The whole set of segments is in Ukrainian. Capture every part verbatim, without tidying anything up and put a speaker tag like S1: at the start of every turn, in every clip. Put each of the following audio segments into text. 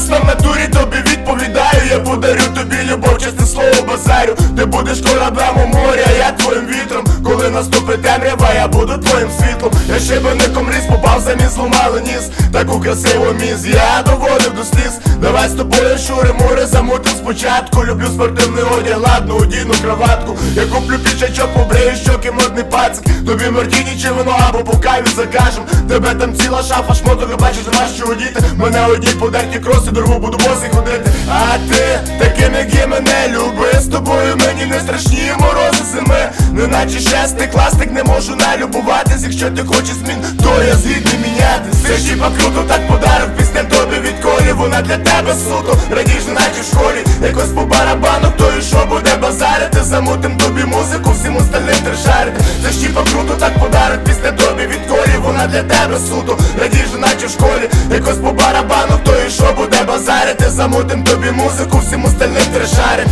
S1: чесно, в натурі тобі відповідаю. Я подарю тобі любов, чесне слово базарю. Ти будеш кораблем у морі, а я твоїм вітром. Коли наступить темрява, я буду твоїм світлом. Я шибеником ріс, попав замість, зламали ніс. Таку красиву міс, я доводив до сліз. Давай з тобою шури-мури замутим спочатку. Люблю спортивний одяг, ладно, одіну краватку. Я куплю піджачок, побрею щоки, модний пацик. Тобі мартіні чи вино, або по каві закажем. Тебе там ціла шафа, шмоток, бачиш, нема що одіти. Мене одні подерті кроси, дорогу буду босий ходити. А ти, таким як є, мене люби. З тобою мені не страшні морози зими. Неначе шестий класник, не можу налюбуватись. Якщо ти хочеш змін, то я згідний мінятись. Це ж хіба круто, так подарок пісня тобі від колі. Вона для тебе суто, радіш, неначе в школі. Якось по барабану, хто і що буде базарити. Замутим тобі музику, всім остальним трешарити. Це ж хіба круто, так подарок пісня тобі від колі. Вона для тебе суто, радіш, неначе в школі. Якось по барабану, хто і що буде базарити. Замутим тобі музику, всім остальним трешарити.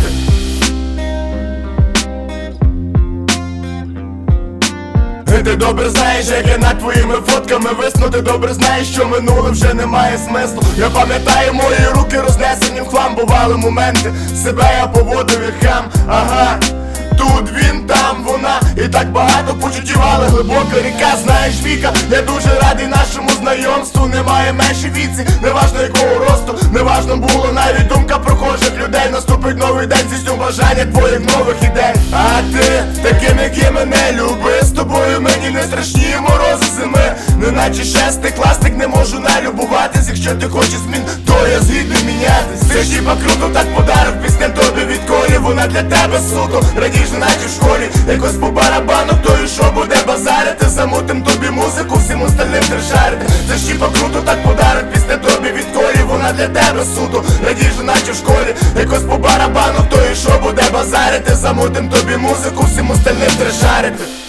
S1: Ти добре знаєш, як я над твоїми фотками висну. Ти добре знаєш, що минуле вже не має смислу. Я пам'ятаю, мої руки рознесені в хлам. Бували моменти, себе я поводив як хам. Ага, тут він, там вона. І так багато почуттів, але глибока ріка. Знаєш, Віка, я дуже радий нашому знайомству. Немає межі віці, неважно якого росту. Неважно було навіть думка прохожих людей. Наступить новий день, здійсню бажання твоїх нових ідей. А ти, таким як є, мене люби. З тобою мені не страшні морози зими. Неначе шестий класник, не можу налюбуватись. Якщо ти хочеш змін, то я згідний мінятись. Це ж хіба круто, так подарок пісня тобі від колі. Вона для тебе суто, радіш, неначе в школі. Якось по барабану, хто і що буде базарити. Замутим тобі музику, всім остальним трешарити. Це ж хіба круто, так подарок пісня тобі від колі. Вона для тебе суто, радіш, неначе в школі. Якось по барабану, хто і що буде базарити. Замутим тобі музику, всім остальним трешарити.